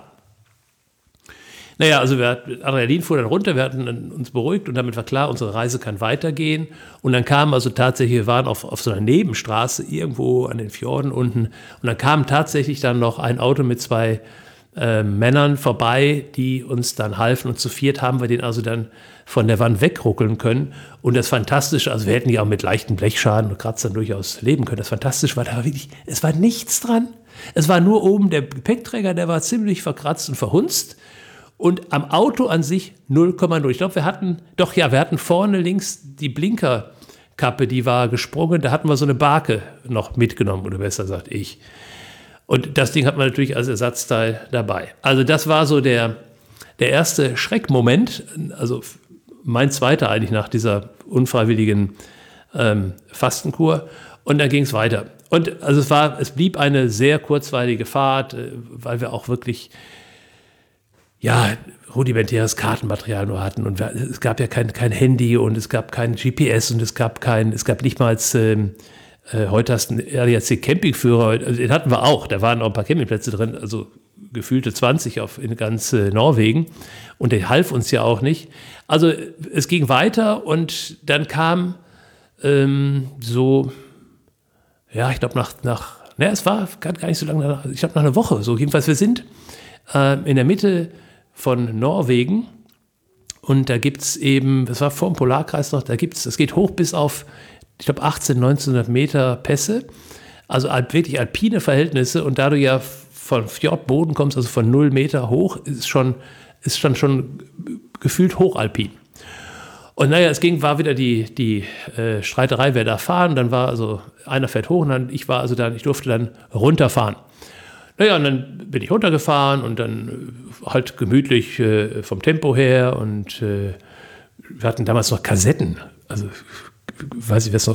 Naja, also wir, Adrenalin fuhr dann runter, wir hatten uns beruhigt und damit war klar, unsere Reise kann weitergehen. Und dann kam also tatsächlich, wir waren auf, auf so einer Nebenstraße irgendwo an den Fjorden unten und dann kam tatsächlich dann noch ein Auto mit zwei äh, Männern vorbei, die uns dann halfen und zu viert haben wir den also dann von der Wand wegruckeln können. Und das Fantastische, also wir hätten ja auch mit leichten Blechschaden und Kratzern durchaus leben können. Das Fantastische war, da war wirklich, es war nichts dran. Es war nur oben der Gepäckträger, der war ziemlich verkratzt und verhunzt. Und am Auto an sich null Komma null. Ich glaube, wir hatten, doch ja, wir hatten vorne links die Blinkerkappe, die war gesprungen. Da hatten wir so eine Barke noch mitgenommen, oder besser gesagt ich. Und das Ding hat man natürlich als Ersatzteil dabei. Also das war so der, der erste Schreckmoment, also mein zweiter eigentlich nach dieser unfreiwilligen ähm, Fastenkur. Und dann ging es weiter. Und also es war, es blieb eine sehr kurzweilige Fahrt, äh, weil wir auch wirklich ja, rudimentäres Kartenmaterial nur hatten und wir, es gab ja kein, kein Handy und es gab kein G P S und es gab kein, es gab nicht mal ähm, äh, heute hast du einen R D A C Campingführer, also den hatten wir auch, da waren auch ein paar Campingplätze drin, also gefühlte zwanzig auf, in ganz äh, Norwegen und der half uns ja auch nicht. Also es ging weiter und dann kam ähm, so, ja, ich glaube nach, nach, naja, es war gar nicht so lange, ich glaube nach einer Woche so, jedenfalls wir sind äh, in der Mitte von Norwegen und da gibt es eben, das war vor dem Polarkreis noch, da gibt es, das geht hoch bis auf, ich glaube achtzehnhundert, neunzehnhundert Meter Pässe, also wirklich alpine Verhältnisse und da du ja von Fjordboden kommst, also von null Meter hoch, ist schon, ist dann schon gefühlt hochalpin. Und naja, es ging, war wieder die, die äh, Streiterei, wer da fahren, dann war also, einer fährt hoch und dann, ich war also dann, ich durfte dann runterfahren. Naja, und dann bin ich runtergefahren und dann halt gemütlich äh, vom Tempo her und äh, wir hatten damals noch Kassetten, also weiß ich, wer es noch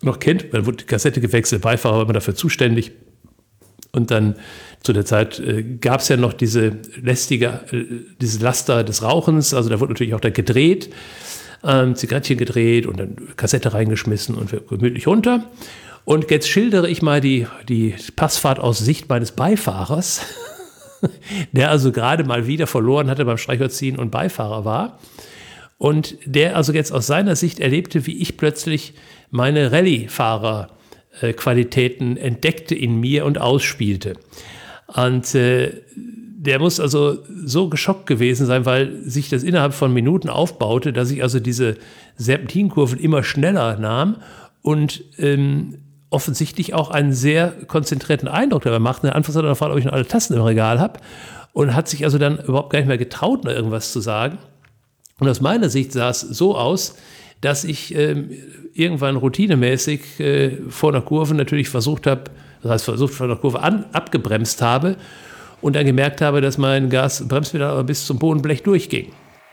noch kennt. Dann wurde die Kassette gewechselt, der Beifahrer war immer dafür zuständig. Und dann zu der Zeit äh, gab es ja noch diese lästige, äh, diese Laster des Rauchens. Also da wurde natürlich auch da gedreht, ähm, Zigarettchen gedreht und dann Kassette reingeschmissen und gemütlich runter. Und jetzt schildere ich mal die, die Passfahrt aus Sicht meines Beifahrers, der also gerade mal wieder verloren hatte beim Streichholzziehen und Beifahrer war. Und der also jetzt aus seiner Sicht erlebte, wie ich plötzlich meine Rallye-Fahrer-Qualitäten entdeckte in mir und ausspielte. Und äh, der muss also so geschockt gewesen sein, weil sich das innerhalb von Minuten aufbaute, dass ich also diese Serpentinkurven immer schneller nahm und ähm, offensichtlich auch einen sehr konzentrierten Eindruck dabei machte. Anfangs hat er gefragt, ob ich noch alle Tassen im Regal habe und hat sich also dann überhaupt gar nicht mehr getraut, noch irgendwas zu sagen. Und aus meiner Sicht sah es so aus, dass ich ähm, irgendwann routinemäßig äh, vor einer Kurve natürlich versucht habe, das heißt versucht vor einer Kurve an, abgebremst habe und dann gemerkt habe, dass mein Gas-Bremspedal bis zum Bodenblech durchging.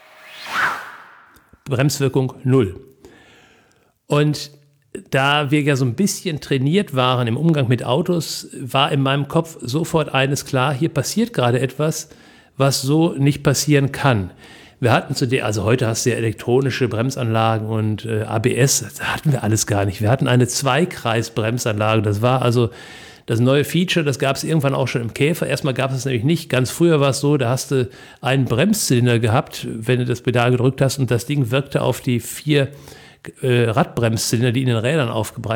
Bremswirkung null. Und da wir ja so ein bisschen trainiert waren im Umgang mit Autos, war in meinem Kopf sofort eines klar, hier passiert gerade etwas, was so nicht passieren kann. Wir hatten zu der, also heute hast du ja elektronische Bremsanlagen und äh, A B S, das hatten wir alles gar nicht. Wir hatten eine Zweikreis-Bremsanlage, das war also das neue Feature, das gab es irgendwann auch schon im Käfer. Erstmal gab es es nämlich nicht. Ganz früher war es so, da hast du einen Bremszylinder gehabt, wenn du das Pedal gedrückt hast und das Ding wirkte auf die vier äh, Radbremszylinder, die in den Rädern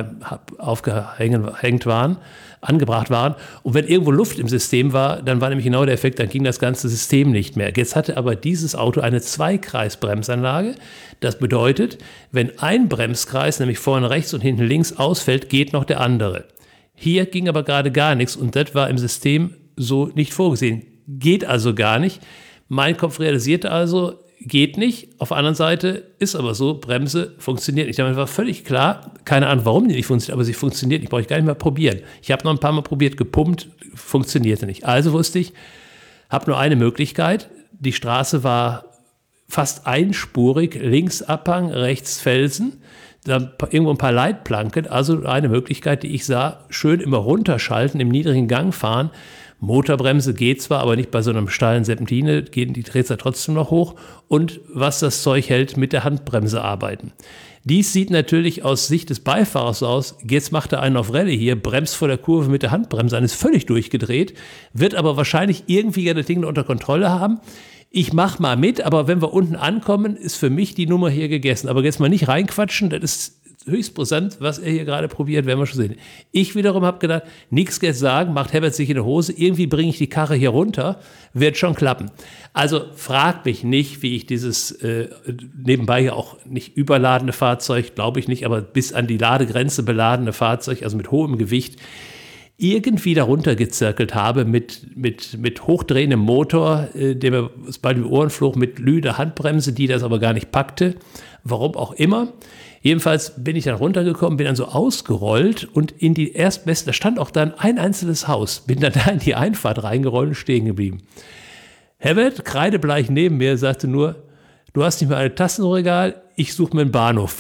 aufgehängt waren, angebracht waren. Und wenn irgendwo Luft im System war, dann war nämlich genau der Effekt, dann ging das ganze System nicht mehr. Jetzt hatte aber dieses Auto eine Zweikreis-Bremsanlage. Das bedeutet, wenn ein Bremskreis, nämlich vorne rechts und hinten links, ausfällt, geht noch der andere. Hier ging aber gerade gar nichts und das war im System so nicht vorgesehen. Geht also gar nicht. Mein Kopf realisierte also, geht nicht. Auf der anderen Seite ist aber so, Bremse funktioniert nicht. Damit war völlig klar, keine Ahnung, warum die nicht funktioniert, aber sie funktioniert nicht. Brauche ich gar nicht mehr probieren. Ich habe noch ein paar Mal probiert, gepumpt, funktionierte nicht. Also wusste ich, habe nur eine Möglichkeit. Die Straße war fast einspurig, links Abhang, rechts Felsen. Dann irgendwo ein paar Leitplanken, also eine Möglichkeit, die ich sah, schön immer runterschalten, im niedrigen Gang fahren. Motorbremse geht zwar, aber nicht bei so einem steilen Serpentine, gehen die Drehzahl trotzdem noch hoch. Und was das Zeug hält, mit der Handbremse arbeiten. Dies sieht natürlich aus Sicht des Beifahrers so aus, jetzt macht er einen auf Rallye hier, bremst vor der Kurve mit der Handbremse an, ist völlig durchgedreht, wird aber wahrscheinlich irgendwie ja das Ding unter Kontrolle haben. Ich mach mal mit, aber wenn wir unten ankommen, ist für mich die Nummer hier gegessen. Aber jetzt mal nicht reinquatschen, das ist höchst brisant, was er hier gerade probiert, werden wir schon sehen. Ich wiederum habe gedacht, nichts jetzt sagen, macht Herbert sich in die Hose, irgendwie bringe ich die Karre hier runter, wird schon klappen. Also frag mich nicht, wie ich dieses äh, nebenbei ja auch nicht überladene Fahrzeug, glaube ich nicht, aber bis an die Ladegrenze beladene Fahrzeug, also mit hohem Gewicht, irgendwie darunter gezirkelt habe mit, mit, mit hochdrehendem Motor, äh, der mir bei den Ohren flog, mit lüder Handbremse, die das aber gar nicht packte, warum auch immer. Jedenfalls bin ich dann runtergekommen, bin dann so ausgerollt und in die erstbeste, da stand auch dann ein einzelnes Haus, bin dann da in die Einfahrt reingerollt und stehen geblieben. Herbert, kreidebleich neben mir, sagte nur, du hast nicht mehr ein Tassenregal, ich suche mir einen Bahnhof.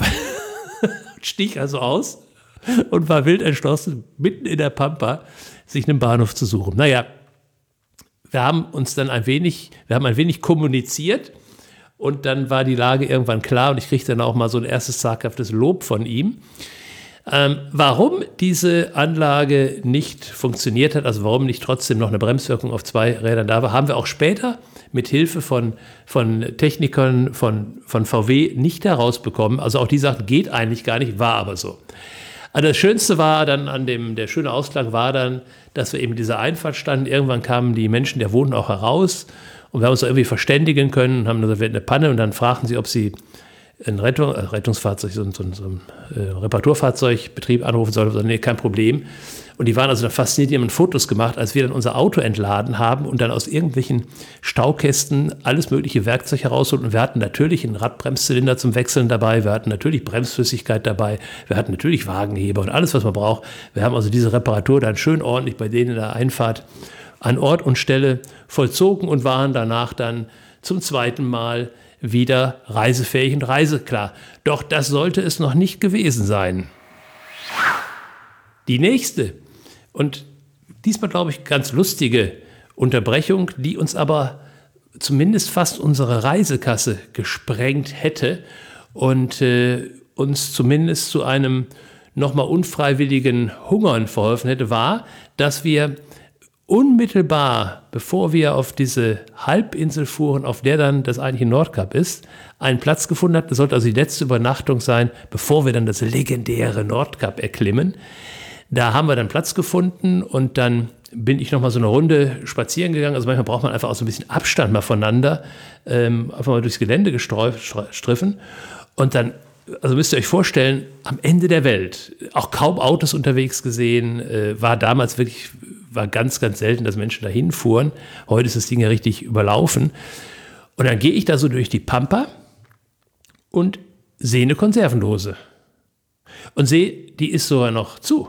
Stieg also aus und war wild entschlossen, mitten in der Pampa sich einen Bahnhof zu suchen. Naja, wir haben uns dann ein wenig, wir haben ein wenig kommuniziert und dann war die Lage irgendwann klar und ich kriegte dann auch mal so ein erstes zaghaftes Lob von ihm. Ähm, warum diese Anlage nicht funktioniert hat, also warum nicht trotzdem noch eine Bremswirkung auf zwei Rädern da war, haben wir auch später mit Hilfe von, von Technikern von, von V W nicht herausbekommen. Also auch die sagten, geht eigentlich gar nicht, war aber so. Also das Schönste war dann an dem, der schöne Ausklang war dann, dass wir eben in dieser Einfahrt standen. Irgendwann kamen die Menschen, der wohnten auch heraus und wir haben uns da irgendwie verständigen können und haben gesagt, wir hatten eine Panne und dann fragten sie, ob sie ein Rettung, äh, Rettungsfahrzeug, so, so, so ein äh, Reparaturfahrzeugbetrieb anrufen sollten. Also, nee, kein Problem. Und die waren also dann fasziniert, die haben Fotos gemacht, als wir dann unser Auto entladen haben und dann aus irgendwelchen Staukästen alles mögliche Werkzeug herausholten. Und wir hatten natürlich einen Radbremszylinder zum Wechseln dabei, wir hatten natürlich Bremsflüssigkeit dabei, wir hatten natürlich Wagenheber und alles, was man braucht. Wir haben also diese Reparatur dann schön ordentlich bei denen in der Einfahrt an Ort und Stelle vollzogen und waren danach dann zum zweiten Mal wieder reisefähig und reiseklar. Doch das sollte es noch nicht gewesen sein. Die nächste und diesmal, glaube ich, ganz lustige Unterbrechung, die uns aber zumindest fast unsere Reisekasse gesprengt hätte und äh, uns zumindest zu einem nochmal unfreiwilligen Hungern verholfen hätte, war, dass wir unmittelbar, bevor wir auf diese Halbinsel fuhren, auf der dann das eigentliche Nordkap ist, einen Platz gefunden hatten. Das sollte also die letzte Übernachtung sein, bevor wir dann das legendäre Nordkap erklimmen. Da haben wir dann Platz gefunden und dann bin ich noch mal so eine Runde spazieren gegangen. Also manchmal braucht man einfach auch so ein bisschen Abstand mal voneinander, ähm, einfach mal durchs Gelände gestriffen. Und dann, also müsst ihr euch vorstellen, am Ende der Welt, auch kaum Autos unterwegs gesehen, äh, war damals wirklich, war ganz, ganz selten, dass Menschen dahin fuhren. Heute ist das Ding ja richtig überlaufen. Und dann gehe ich da so durch die Pampa und sehe eine Konservendose. Und sehe, die ist sogar noch zu.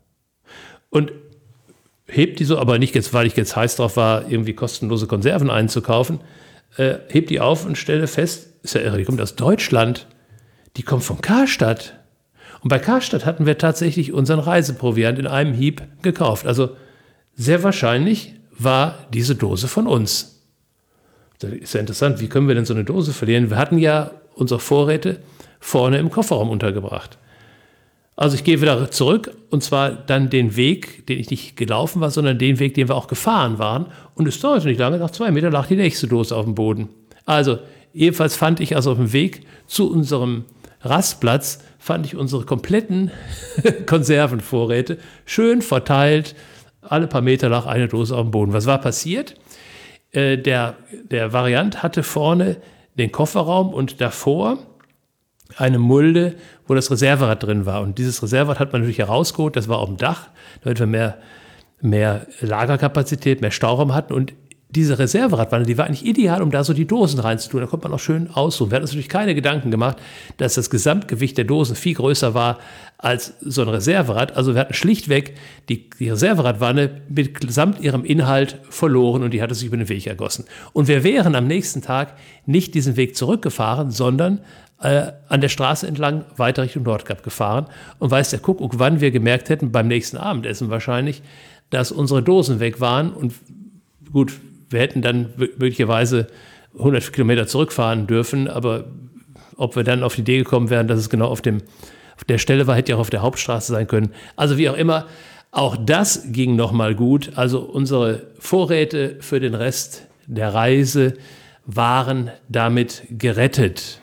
Und hebt die so, aber nicht jetzt, weil ich jetzt heiß drauf war, irgendwie kostenlose Konserven einzukaufen, äh, hebt die auf und stelle fest, ist ja irre, die kommt aus Deutschland, die kommt von Karstadt. Und bei Karstadt hatten wir tatsächlich unseren Reiseproviant in einem Hieb gekauft. Also sehr wahrscheinlich war diese Dose von uns. Das ist ja interessant, wie können wir denn so eine Dose verlieren? Wir hatten ja unsere Vorräte vorne im Kofferraum untergebracht. Also ich gehe wieder zurück und zwar dann den Weg, den ich nicht gelaufen war, sondern den Weg, den wir auch gefahren waren. Und es dauerte nicht lange, nach zwei Metern lag die nächste Dose auf dem Boden. Also jedenfalls fand ich also auf dem Weg zu unserem Rastplatz, fand ich unsere kompletten Konservenvorräte schön verteilt. Alle paar Meter lag eine Dose auf dem Boden. Was war passiert? Äh, der, der Variant hatte vorne den Kofferraum und davor eine Mulde, wo das Reserverad drin war. Und dieses Reserverad hat man natürlich herausgeholt, das war auf dem Dach, damit wir mehr, mehr Lagerkapazität, mehr Stauraum hatten. Und diese Reserveradwanne, die war eigentlich ideal, um da so die Dosen reinzutun. Da konnte man auch schön aussuchen. Wir hatten uns natürlich keine Gedanken gemacht, dass das Gesamtgewicht der Dosen viel größer war als so ein Reserverad. Also wir hatten schlichtweg die, die Reserveradwanne mitsamt ihrem Inhalt verloren und die hatte sich über den Weg ergossen. Und wir wären am nächsten Tag nicht diesen Weg zurückgefahren, sondern äh, an der Straße entlang weiter Richtung Nordkap gefahren. Und weiß der Kuckuck, wann wir gemerkt hätten, beim nächsten Abendessen wahrscheinlich, dass unsere Dosen weg waren. Und gut, wir hätten dann möglicherweise hundert Kilometer zurückfahren dürfen, aber ob wir dann auf die Idee gekommen wären, dass es genau auf, dem, auf der Stelle war, hätte ja auch auf der Hauptstraße sein können. Also wie auch immer, auch das ging nochmal gut. Also unsere Vorräte für den Rest der Reise waren damit gerettet.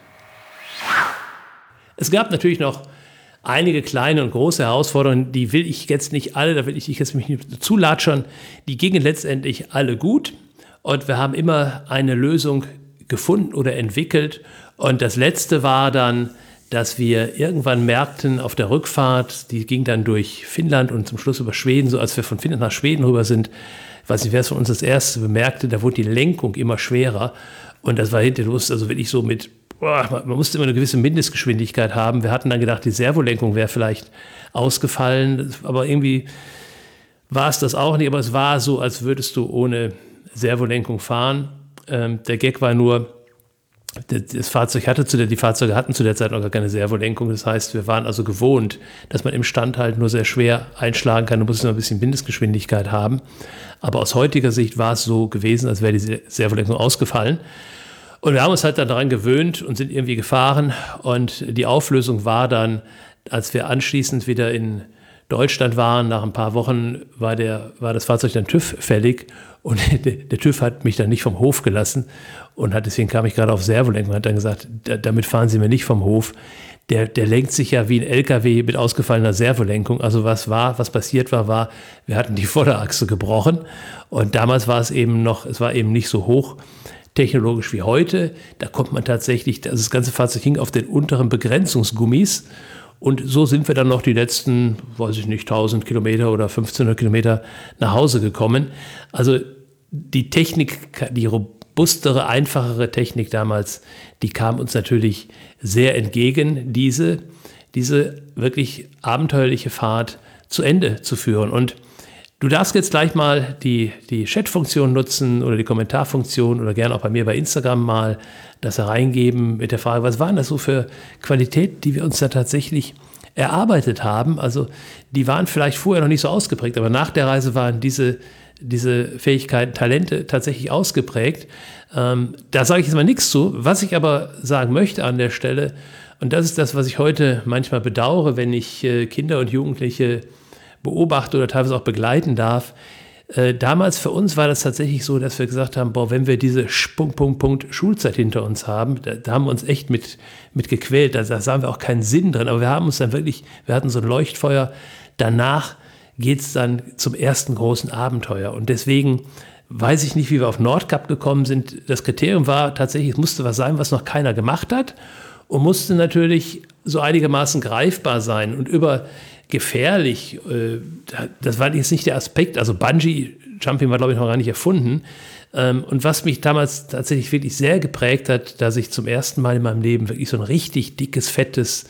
Es gab natürlich noch einige kleine und große Herausforderungen, die will ich jetzt nicht alle, da will ich jetzt mich nicht zulatschern, die gingen letztendlich alle gut. Und wir haben immer eine Lösung gefunden oder entwickelt. Und das Letzte war dann, dass wir irgendwann merkten auf der Rückfahrt, die ging dann durch Finnland und zum Schluss über Schweden, so als wir von Finnland nach Schweden rüber sind, ich weiß nicht, wer es von uns das Erste bemerkte, da wurde die Lenkung immer schwerer. Und das war hinterher los, also wirklich so mit, boah, man musste immer eine gewisse Mindestgeschwindigkeit haben. Wir hatten dann gedacht, die Servolenkung wäre vielleicht ausgefallen, aber irgendwie war es das auch nicht. Aber es war so, als würdest du ohne Servolenkung fahren. Ähm, der Gag war nur, das Fahrzeug hatte zu der, die Fahrzeuge hatten zu der Zeit noch gar keine Servolenkung. Das heißt, wir waren also gewohnt, dass man im Stand halt nur sehr schwer einschlagen kann. Du musst nur ein bisschen Mindestgeschwindigkeit haben. Aber aus heutiger Sicht war es so gewesen, als wäre die Servolenkung ausgefallen. Und wir haben uns halt dann daran gewöhnt und sind irgendwie gefahren. Und die Auflösung war dann, als wir anschließend wieder in Deutschland waren, nach ein paar Wochen war, der, war das Fahrzeug dann TÜV fällig und der, der TÜV hat mich dann nicht vom Hof gelassen und hat, deswegen kam ich gerade auf Servolenkung und hat dann gesagt, da, damit fahren Sie mir nicht vom Hof. Der, der lenkt sich ja wie ein L K W mit ausgefallener Servolenkung. Also was war, was passiert war, war, wir hatten die Vorderachse gebrochen und damals war es eben noch, es war eben nicht so hoch technologisch wie heute. Da kommt man tatsächlich, also das ganze Fahrzeug hing auf den unteren Begrenzungsgummis. Und so sind wir dann noch die letzten, weiß ich nicht, tausend Kilometer oder fünfzehnhundert Kilometer nach Hause gekommen. Also die Technik, die robustere, einfachere Technik damals, die kam uns natürlich sehr entgegen, diese, diese wirklich abenteuerliche Fahrt zu Ende zu führen. Und du darfst jetzt gleich mal die, die Chat-Funktion nutzen oder die Kommentarfunktion oder gerne auch bei mir bei Instagram mal das hereingeben mit der Frage, was waren das so für Qualität, die wir uns da tatsächlich erarbeitet haben. Also die waren vielleicht vorher noch nicht so ausgeprägt, aber nach der Reise waren diese, diese Fähigkeiten, Talente tatsächlich ausgeprägt. Ähm, da sage ich jetzt mal nichts zu. Was ich aber sagen möchte an der Stelle, und das ist das, was ich heute manchmal bedauere, wenn ich äh, Kinder und Jugendliche beobachte oder teilweise auch begleiten darf. Äh, damals für uns war das tatsächlich so, dass wir gesagt haben, boah, wenn wir diese Punkt, Punkt, Punkt Schulzeit hinter uns haben, da, da haben wir uns echt mit, mit gequält, da, da sahen wir auch keinen Sinn drin, aber wir haben uns dann wirklich, wir hatten so ein Leuchtfeuer, danach geht es dann zum ersten großen Abenteuer und deswegen weiß ich nicht, wie wir auf Nordkap gekommen sind. Das Kriterium war tatsächlich, es musste was sein, was noch keiner gemacht hat und musste natürlich so einigermaßen greifbar sein und über gefährlich, äh, das war jetzt nicht der Aspekt, also Bungee-Jumping war, glaube ich, noch gar nicht erfunden. Ähm, und was mich damals tatsächlich wirklich sehr geprägt hat, dass ich zum ersten Mal in meinem Leben wirklich so ein richtig dickes, fettes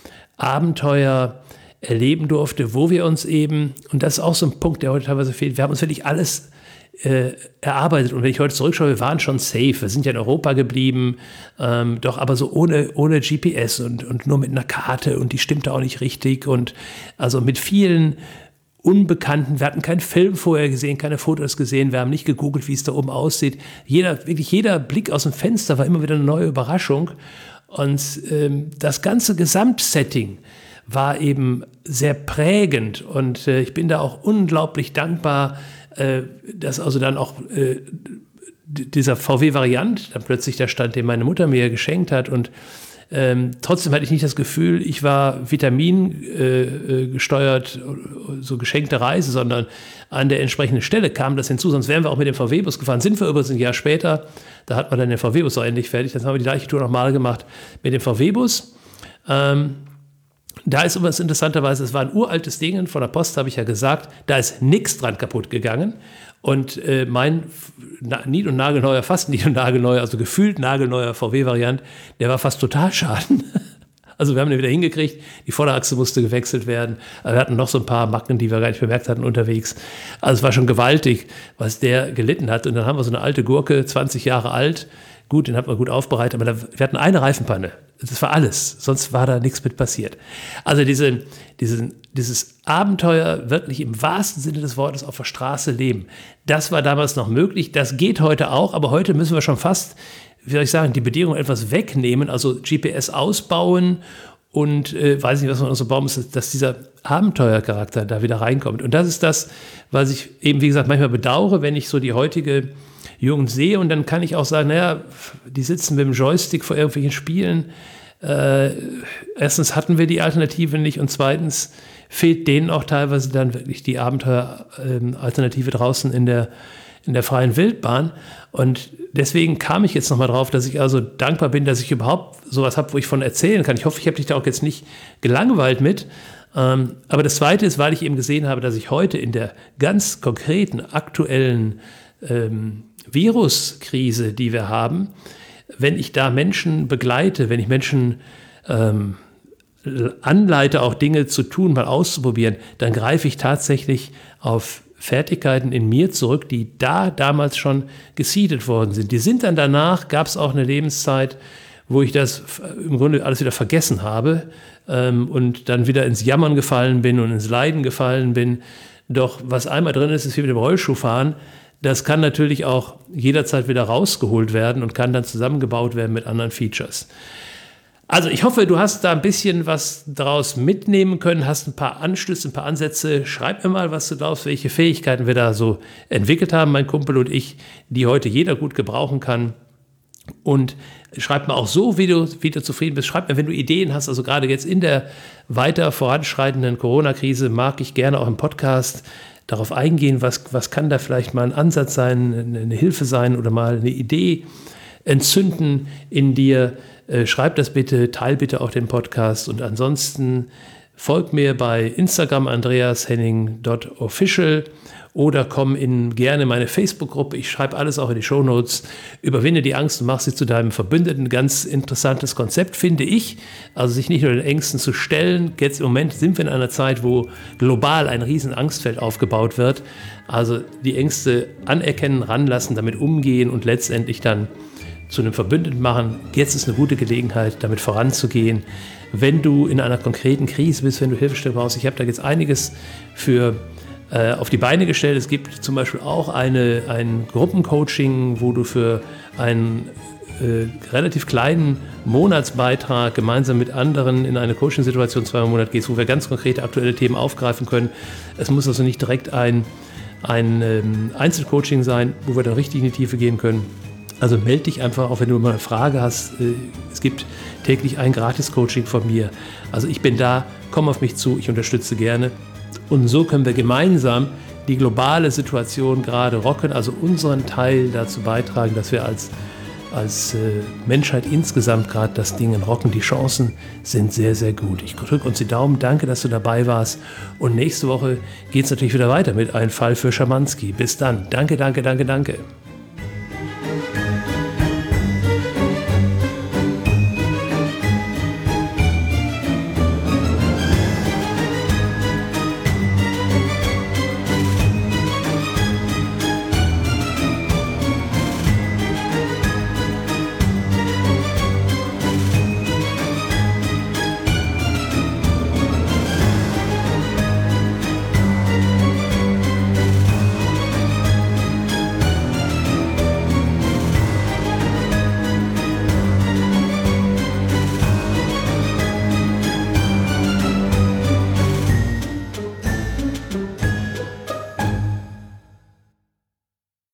Abenteuer erleben durfte, wo wir uns eben, und das ist auch so ein Punkt, der heute teilweise fehlt, wir haben uns wirklich alles Äh, erarbeitet. Und wenn ich heute zurückschaue, wir waren schon safe. Wir sind ja in Europa geblieben, ähm, doch aber so ohne, ohne G P S und, und nur mit einer Karte und die stimmte auch nicht richtig und also mit vielen Unbekannten. Wir hatten keinen Film vorher gesehen, keine Fotos gesehen, wir haben nicht gegoogelt, wie es da oben aussieht. Jeder, wirklich jeder Blick aus dem Fenster war immer wieder eine neue Überraschung und ähm, das ganze Gesamtsetting war eben sehr prägend und äh, ich bin da auch unglaublich dankbar, dass also dann auch äh, dieser V W-Variant dann plötzlich da stand, den meine Mutter mir geschenkt hat und ähm, trotzdem hatte ich nicht das Gefühl, ich war Vitamin äh, gesteuert, so geschenkte Reise, sondern an der entsprechenden Stelle kam das hinzu, sonst wären wir auch mit dem V W-Bus gefahren, sind wir übrigens ein Jahr später, da hat man dann den V W-Bus auch endlich fertig, dann haben wir die gleiche Tour nochmal gemacht mit dem V W-Bus. Ähm, Da ist übrigens interessanterweise, es war ein uraltes Ding, von der Post habe ich ja gesagt, da ist nichts dran kaputt gegangen. Und äh, mein nied- und nagelneuer, fast nied- und nagelneuer, also gefühlt nagelneuer V W-Variant, der war fast total schaden. Also wir haben den wieder hingekriegt, die Vorderachse musste gewechselt werden. Aber wir hatten noch so ein paar Macken, die wir gar nicht bemerkt hatten unterwegs. Also es war schon gewaltig, was der gelitten hat. Und dann haben wir so eine alte Gurke, zwanzig Jahre alt. Gut, den hat man gut aufbereitet, aber da, wir hatten eine Reifenpanne. Das war alles, sonst war da nichts mit passiert. Also diese, diese, dieses Abenteuer wirklich im wahrsten Sinne des Wortes auf der Straße leben, das war damals noch möglich, das geht heute auch, aber heute müssen wir schon fast, wie soll ich sagen, die Bedingungen etwas wegnehmen, also G P S ausbauen und äh, weiß nicht, was man noch so bauen muss, dass dieser Abenteuercharakter da wieder reinkommt. Und das ist das, was ich eben, wie gesagt, manchmal bedauere, wenn ich so die heutige Jugend sehe und dann kann ich auch sagen, naja, die sitzen mit dem Joystick vor irgendwelchen Spielen. Äh, erstens hatten wir die Alternative nicht und zweitens fehlt denen auch teilweise dann wirklich die Abenteuer-Alternative äh, draußen in der, in der freien Wildbahn. Und deswegen kam ich jetzt nochmal drauf, dass ich also dankbar bin, dass ich überhaupt sowas habe, wo ich von erzählen kann. Ich hoffe, ich habe dich da auch jetzt nicht gelangweilt mit. Ähm, aber das Zweite ist, weil ich eben gesehen habe, dass ich heute in der ganz konkreten, aktuellen ähm, Viruskrise, die wir haben, wenn ich da Menschen begleite, wenn ich Menschen ähm, anleite, auch Dinge zu tun, mal auszuprobieren, dann greife ich tatsächlich auf Fertigkeiten in mir zurück, die da damals schon gesiedet worden sind. Die sind dann danach, gab es auch eine Lebenszeit, wo ich das im Grunde alles wieder vergessen habe ähm, und dann wieder ins Jammern gefallen bin und ins Leiden gefallen bin. Doch was einmal drin ist, ist wie mit dem Rollschuhfahren. Das kann natürlich auch jederzeit wieder rausgeholt werden und kann dann zusammengebaut werden mit anderen Features. Also ich hoffe, du hast da ein bisschen was daraus mitnehmen können, hast ein paar Anschlüsse, ein paar Ansätze. Schreib mir mal, was du glaubst, welche Fähigkeiten wir da so entwickelt haben, mein Kumpel und ich, die heute jeder gut gebrauchen kann. Und schreib mir auch so, wie du, wie du zufrieden bist. Schreib mir, wenn du Ideen hast, also gerade jetzt in der weiter voranschreitenden Corona-Krise mag ich gerne auch im Podcast darauf eingehen, was, was kann da vielleicht mal ein Ansatz sein, eine Hilfe sein oder mal eine Idee entzünden in dir. Äh, schreib das bitte, teil bitte auch den Podcast und ansonsten folg mir bei Instagram andreas henning punkt official oder komm in gerne meine Facebook-Gruppe. Ich schreibe alles auch in die Shownotes. Überwinde die Angst und mach sie zu deinem Verbündeten. Ganz interessantes Konzept, finde ich. Also sich nicht nur den Ängsten zu stellen. Jetzt im Moment sind wir in einer Zeit, wo global ein riesen Angstfeld aufgebaut wird. Also die Ängste anerkennen, ranlassen, damit umgehen und letztendlich dann zu einem Verbündeten machen. Jetzt ist eine gute Gelegenheit, damit voranzugehen. Wenn du in einer konkreten Krise bist, wenn du Hilfestellung brauchst, ich habe da jetzt einiges für äh, auf die Beine gestellt. Es gibt zum Beispiel auch eine, ein Gruppencoaching, wo du für einen äh, relativ kleinen Monatsbeitrag gemeinsam mit anderen in eine Coaching-Situation zweimal im Monat gehst, wo wir ganz konkrete aktuelle Themen aufgreifen können. Es muss also nicht direkt ein, ein ähm, Einzelcoaching sein, wo wir dann richtig in die Tiefe gehen können. Also melde dich einfach, auch wenn du mal eine Frage hast. Es gibt täglich ein Gratis-Coaching von mir. Also ich bin da, komm auf mich zu, ich unterstütze gerne. Und so können wir gemeinsam die globale Situation gerade rocken, also unseren Teil dazu beitragen, dass wir als, als Menschheit insgesamt gerade das Ding rocken. Die Chancen sind sehr, sehr gut. Ich drücke uns die Daumen, danke, dass du dabei warst. Und nächste Woche geht es natürlich wieder weiter mit einem Fall für Schamanski. Bis dann. Danke, danke, danke, danke.